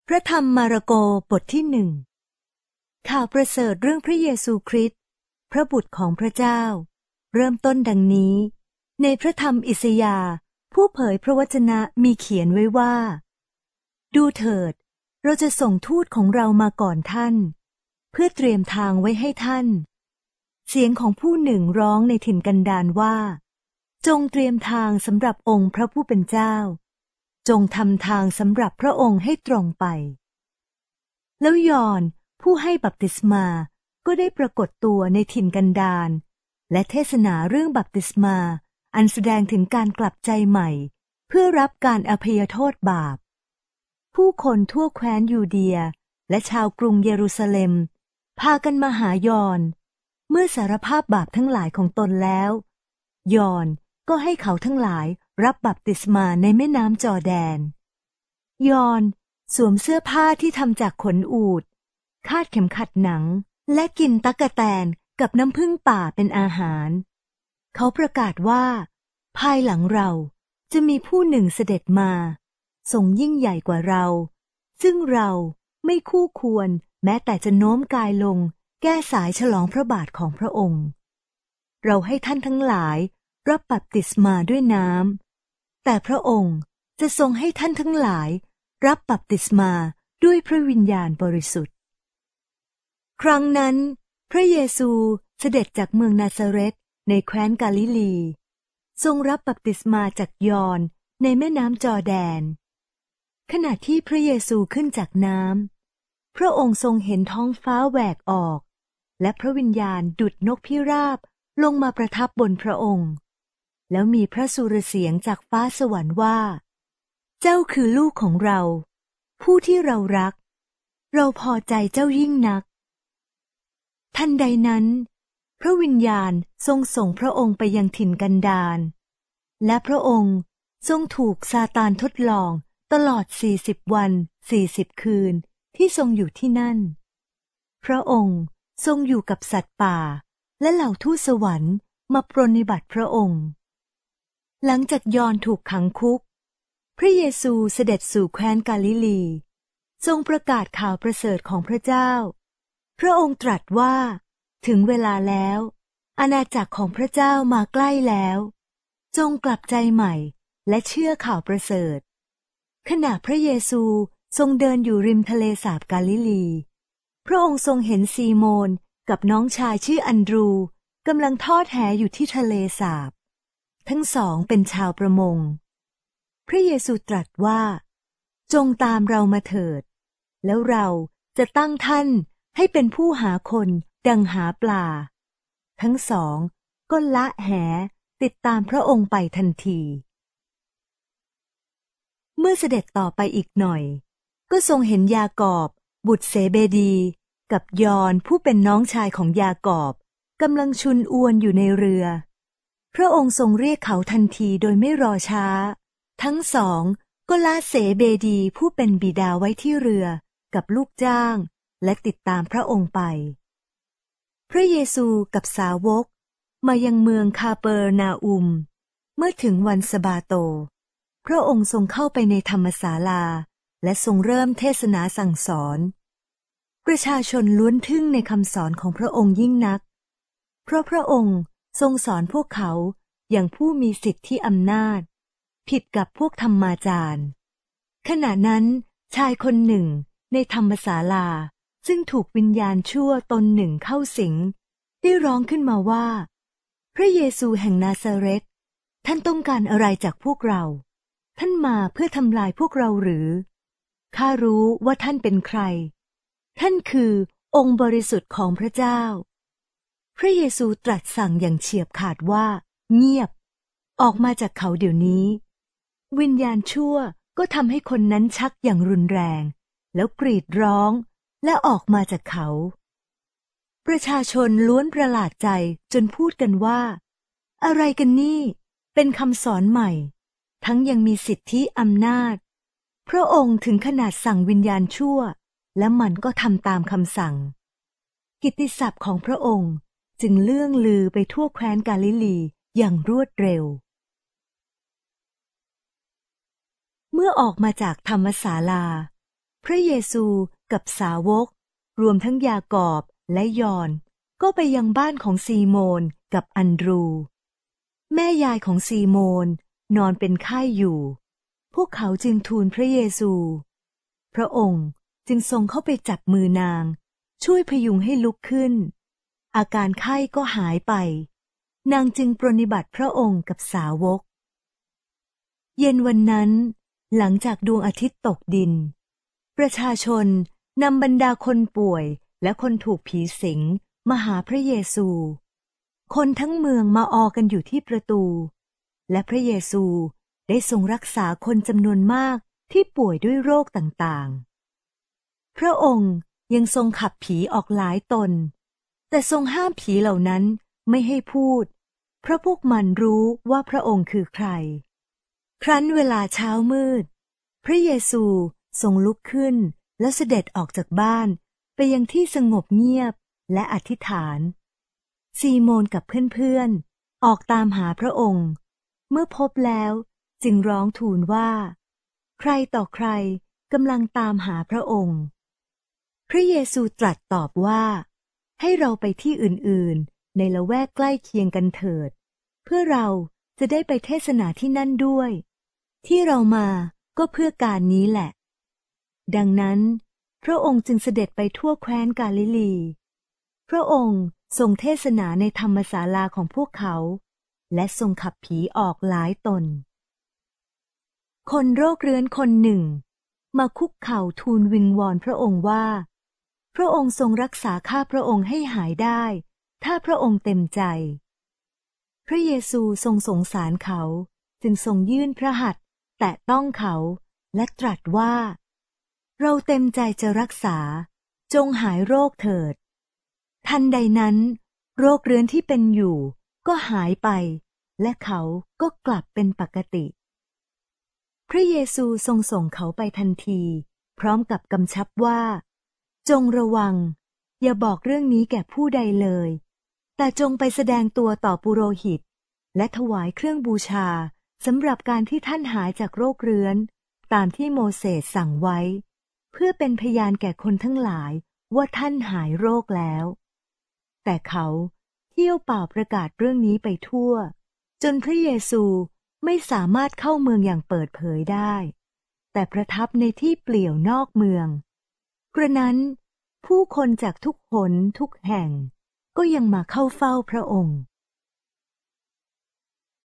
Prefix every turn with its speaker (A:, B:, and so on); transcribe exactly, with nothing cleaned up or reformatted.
A: พระธรรมมาระโกบทที่หนึ่งข่าวประเสริฐเรื่องพระเยซูคริสต์พระบุตรของพระเจ้าเริ่มต้นดังนี้ในพระธรรมอิสยาห์ผู้เผยพระวจนะมีเขียนไว้ว่าดูเถิดเราจะส่งทูตของเรามาก่อนท่านเพื่อเตรียมทางไว้ให้ท่านเสียงของผู้หนึ่งร้องในถิ่นกันดารว่าจงเตรียมทางสำหรับองค์พระผู้เป็นเจ้าจงทำทางสำหรับพระองค์ให้ตรงไปแล้วยอห์นผู้ให้บัพติศมาก็ได้ปรากฏตัวในถิ่นกันดารและเทศนาเรื่องบัพติศมาอันแสดงถึงการกลับใจใหม่เพื่อรับการอภัยโทษบาปผู้คนทั่วแคว้นยูเดียและชาวกรุงเยรูซาเล็มพากันมาหายอห์นเมื่อสารภาพบาปทั้งหลายของตนแล้วยอห์นก็ให้เขาทั้งหลายรับบัพติศมาในแม่น้ำจอร์แดนยอห์นสวมเสื้อผ้าที่ทำจากขนอูฐคาดเข็มขัดหนังและกินตั๊กแตนกับน้ำผึ้งป่าเป็นอาหารเขาประกาศว่าภายหลังเราจะมีผู้หนึ่งเสด็จมาทรงยิ่งใหญ่กว่าเราซึ่งเราไม่คู่ควรแม้แต่จะโน้มกายลงแก้สายฉลองพระบาทของพระองค์เราให้ท่านทั้งหลายรับบัพติศมาด้วยน้ำแต่พระองค์จะทรงให้ท่านทั้งหลายรับบัพติศมาด้วยพระวิญญาณบริสุทธิ์ครั้งนั้นพระเยซูเสด็จจากเมืองนาซาเร็ตในแคว้นกาลิลีทรงรับบัพติศมาจากยอห์นในแม่น้ำจอร์แดนขณะที่พระเยซูขึ้นจากน้ำพระองค์ทรงเห็นท้องฟ้าแหวกออกและพระวิญญาณดุจนกพิราบลงมาประทับบนพระองค์แล้วมีพระสุรเสียงจากฟ้าสวรรค์ว่าเจ้าคือลูกของเราผู้ที่เรารักเราพอใจเจ้ายิ่งนักทันใดนั้นพระวิญญาณทรงส่งพระองค์ไปยังถิ่นกันดารและพระองค์ทรงถูกซาตานทดลองตลอดสี่สิบวันสี่สิบคืนที่ทรงอยู่ที่นั่นพระองค์ทรงอยู่กับสัตว์ป่าและเหล่าทูตสวรรค์มาปรนนิบัติพระองค์หลังจากยอห์นถูกขังคุกพระเยซูเสด็จสู่แคว้นกาลิลีทรงประกาศข่าวประเสริฐของพระเจ้าพระองค์ตรัสว่าถึงเวลาแล้วอาณาจักรของพระเจ้ามาใกล้แล้วจงกลับใจใหม่และเชื่อข่าวประเสริฐขณะพระเยซูทรงเดินอยู่ริมทะเลสาบกาลิลีพระองค์ทรงเห็นซีโมนกับน้องชายชื่ออันดรูกำลังทอดแหอยู่ที่ทะเลสาบทั้งสองเป็นชาวประมงพระเยซูตรัสว่าจงตามเรามาเถิดแล้วเราจะตั้งท่านให้เป็นผู้หาคนดังหาปลาทั้งสองก็ละแหติดตามพระองค์ไปทันทีเมื่อเสด็จต่อไปอีกหน่อยก็ทรงเห็นยากอบบุตรเซเบดีกับยอห์นผู้เป็นน้องชายของยากอบกำลังชุนอวนอยู่ในเรือพระองค์ทรงเรียกเขาทันทีโดยไม่รอช้าทั้งสองก็ละเสเบดีผู้เป็นบิดาไว้ที่เรือกับลูกจ้างและติดตามพระองค์ไปพระเยซูกับสาวกมายังเมืองคาเปอร์นาอุมเมื่อถึงวันสะบาโตพระองค์ทรงเข้าไปในธรรมศาลาและทรงเริ่มเทศนาสั่งสอนประชาชนล้วนทึ่งในคำสอนของพระองค์ยิ่งนักเพราะพระองค์ทรงสอนพวกเขาอย่างผู้มีสิทธิอำนาจผิดกับพวกธรรมาจารย์ขณะนั้นชายคนหนึ่งในธรรมศาลาซึ่งถูกวิญญาณชั่วตนหนึ่งเข้าสิงได้ร้องขึ้นมาว่าพระเยซูแห่งนาซาเร็ตท่านต้องการอะไรจากพวกเราท่านมาเพื่อทำลายพวกเราหรือข้ารู้ว่าท่านเป็นใครท่านคือองค์บริสุทธิ์ของพระเจ้าพระเยซูตรัสสั่งอย่างเฉียบขาดว่าเงียบออกมาจากเขาเดี๋ยวนี้วิญญาณชั่วก็ทำให้คนนั้นชักอย่างรุนแรงแล้วกรีดร้องและออกมาจากเขาประชาชนล้วนประหลาดใจจนพูดกันว่าอะไรกันนี่เป็นคำสอนใหม่ทั้งยังมีสิทธิอำนาจพระองค์ถึงขนาดสั่งวิญญาณชั่วและมันก็ทำตามคำสั่งกิตติศัพท์ของพระองค์จึงเลื่องลือไปทั่วแคว้นกาลิลีอย่างรวดเร็วเมื่อออกมาจากธรรมศาลาพระเยซูกับสาวกรวมทั้งยากอบและยอห์นก็ไปยังบ้านของซีโมนกับอันดรูแม่ยายของซีโมนนอนเป็นไข้อยู่พวกเขาจึงทูลพระเยซูพระองค์จึงทรงเข้าไปจับมือนางช่วยพยุงให้ลุกขึ้นอาการไข้ก็หายไปนางจึงปรนนิบัติพระองค์กับสาวกเย็นวันนั้นหลังจากดวงอาทิตย์ตกดินประชาชนนำบรรดาคนป่วยและคนถูกผีสิงมาหาพระเยซูคนทั้งเมืองมาออกันอยู่ที่ประตูและพระเยซูได้ทรงรักษาคนจำนวนมากที่ป่วยด้วยโรคต่างๆพระองค์ยังทรงขับผีออกหลายตนแต่ทรงห้ามผีเหล่านั้นไม่ให้พูดเพราะพวกมันรู้ว่าพระองค์คือใครครั้นเวลาเช้ามืดพระเยซูทรงลุกขึ้นและเสด็จออกจากบ้านไปยังที่สงบเงียบและอธิษฐานซีโมนกับเพื่อนๆออกตามหาพระองค์เมื่อพบแล้วจึงร้องทูลว่าใครต่อใครกำลังตามหาพระองค์พระเยซูตรัสตอบว่าให้เราไปที่อื่นๆในละแวกใกล้เคียงกันเถิดเพื่อเราจะได้ไปเทศนาที่นั่นด้วยที่เรามาก็เพื่อการนี้แหละดังนั้นพระองค์จึงเสด็จไปทั่วแคว้นกาลิลีพระองค์ทรงเทศนาในธรรมศาลาของพวกเขาและทรงขับผีออกหลายตนคนโรคเรื้อนคนหนึ่งมาคุกเข่าทูลวิงวอนพระองค์ว่าพระองค์ทรงรักษาข้าพระองค์ให้หายได้ถ้าพระองค์เต็มใจพระเยซูทรงสงสารเขาจึงทรงยื่นพระหัตถ์แตะต้องเขาและตรัสว่าเราเต็มใจจะรักษาจงหายโรคเถิดทันใดนั้นโรคเรื้อนที่เป็นอยู่ก็หายไปและเขาก็กลับเป็นปกติพระเยซูทรงส่งเขาไปทันทีพร้อมกับกำชับว่าจงระวังอย่าบอกเรื่องนี้แก่ผู้ใดเลยแต่จงไปแสดงตัวต่อปุโรหิตและถวายเครื่องบูชาสำหรับการที่ท่านหายจากโรคเรื้อนตามที่โมเสสสั่งไว้เพื่อเป็นพยานแก่คนทั้งหลายว่าท่านหายโรคแล้วแต่เขาเที่ยวเป่าประกาศเรื่องนี้ไปทั่วจนพระเยซูไม่สามารถเข้าเมืองอย่างเปิดเผยได้แต่ประทับในที่เปลี่ยวนอกเมืองกระนั้นผู้คนจากทุกหนทุกแห่งก็ยังมาเข้าเฝ้าพระองค์